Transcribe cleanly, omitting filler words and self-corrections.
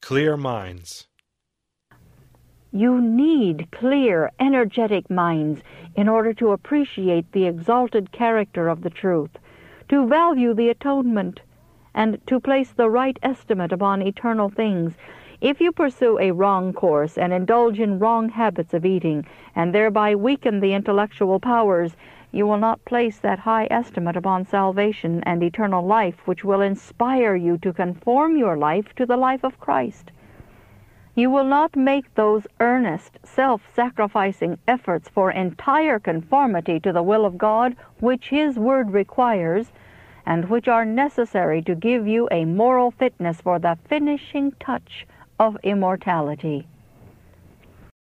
clear minds. You need clear, energetic minds in order to appreciate the exalted character of the truth, to value the atonement, and to place the right estimate upon eternal things. If you pursue a wrong course and indulge in wrong habits of eating, and thereby weaken the intellectual powers, you will not place that high estimate upon salvation and eternal life which will inspire you to conform your life to the life of Christ. You will not make those earnest, self-sacrificing efforts for entire conformity to the will of God which His Word requires, and which are necessary to give you a moral fitness for the finishing touch of immortality.